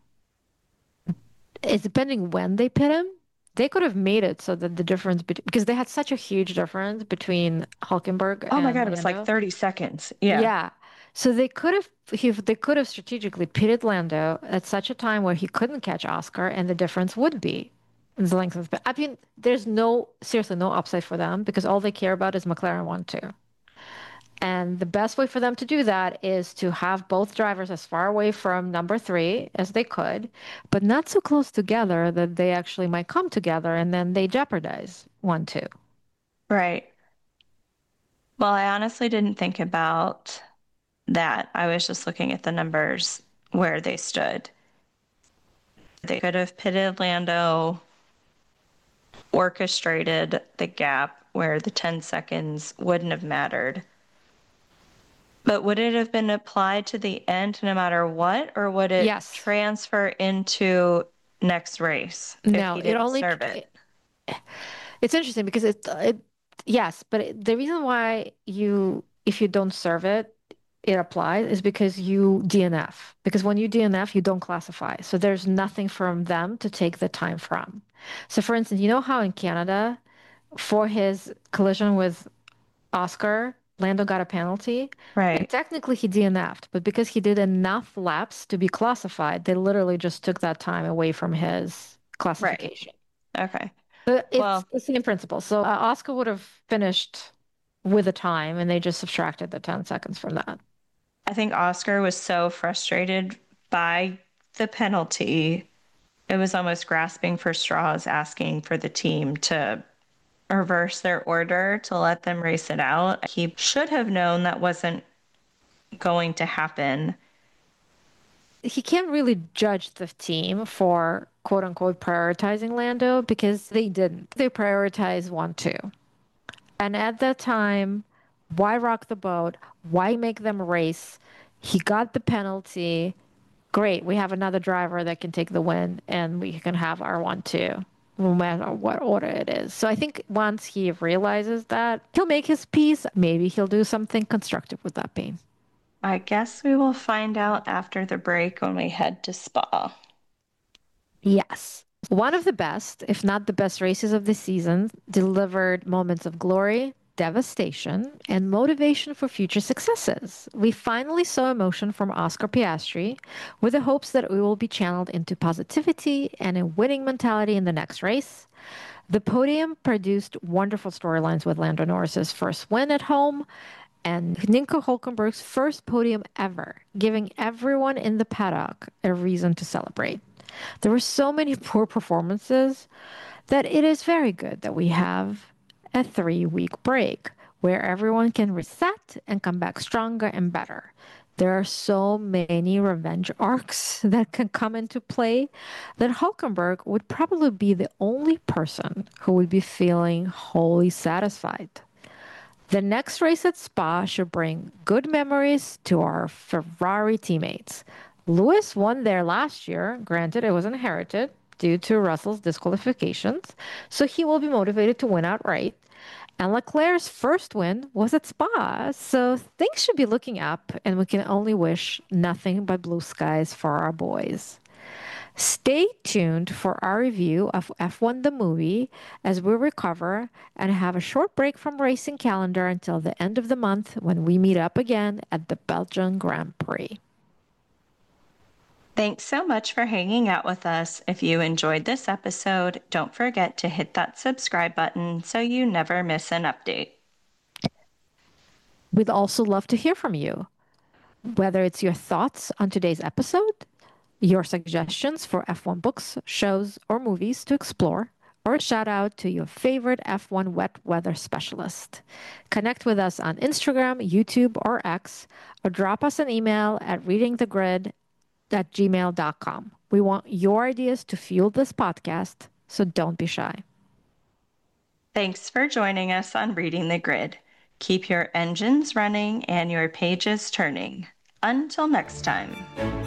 It's depending when they pit him. They could have made it so that the difference because they had such a huge difference between Hulkenberg Oh my and God, it was like Lando. 30 seconds. Yeah. Yeah. So they could have strategically pitted Lando at such a time where he couldn't catch Oscar and the difference would be the length of the, I mean, there's seriously no upside for them because all they care about is McLaren 1-2. And the best way for them to do that is to have both drivers as far away from number three as they could, but not so close together that they actually might come together and then they jeopardize 1-2. Right. Well, I honestly didn't think about that. I was just looking at the numbers where they stood. They could have pitted Lando, orchestrated the gap where the 10 seconds wouldn't have mattered. But would it have been applied to the end no matter what, or would it Yes. transfer into next race if No, he it didn't only serve it? it's interesting because yes, but the reason why if you don't serve it, it applies is because you DNF. Because when you DNF, you don't classify. So there's nothing from them to take the time from. So for instance, you know how in Canada, for his collision with Oscar, Lando got a penalty, and Right. technically he DNF'd, but because he did enough laps to be classified, they literally just took that time away from his Right. classification. Okay. But it's Well, the same principle. So Oscar would have finished with a time, and they just subtracted the 10 seconds from that. I think Oscar was so frustrated by the penalty. It was almost grasping for straws, asking for the team to reverse their order to let them race it out. He should have known that wasn't going to happen. He can't really judge the team for quote unquote prioritizing Lando because they didn't. They prioritized 1-2. And at that time, why rock the boat? Why make them race? He got the penalty. Great, we have another driver that can take the win and we can have our 1-2, no matter what order it is. So I think once he realizes that, he'll make his peace. Maybe he'll do something constructive with that pain. I guess we will find out after the break when we head to Spa. Yes. One of the best, if not the best races of the season, delivered moments of glory, devastation, and motivation for future successes. We finally saw emotion from Oscar Piastri with the hopes that it will be channeled into positivity and a winning mentality in the next race. The podium produced wonderful storylines with Lando Norris's first win at home and Nico Hulkenberg's first podium ever, giving everyone in the paddock a reason to celebrate. There were so many poor performances that it is very good that we have a 3-week break where everyone can reset and come back stronger and better. There are so many revenge arcs that can come into play that Hulkenberg would probably be the only person who would be feeling wholly satisfied. The next race at Spa should bring good memories to our Ferrari teammates. Lewis won there last year. Granted, it was inherited due to Russell's disqualifications, so he will be motivated to win outright. And Leclerc's first win was at Spa, so things should be looking up, and we can only wish nothing but blue skies for our boys. Stay tuned for our review of F1 the movie as we recover and have a short break from racing calendar until the end of the month when we meet up again at the Belgian Grand Prix. Thanks so much for hanging out with us. If you enjoyed this episode, don't forget to hit that subscribe button so you never miss an update. We'd also love to hear from you, whether it's your thoughts on today's episode, your suggestions for F1 books, shows, or movies to explore, or a shout out to your favorite F1 wet weather specialist. Connect with us on Instagram, YouTube, or X, or drop us an email at readingthegrid@gmail.com. We want your ideas to fuel this podcast, so don't be shy. Thanks for joining us on Reading the Grid. Keep your engines running and your pages turning. Until next time.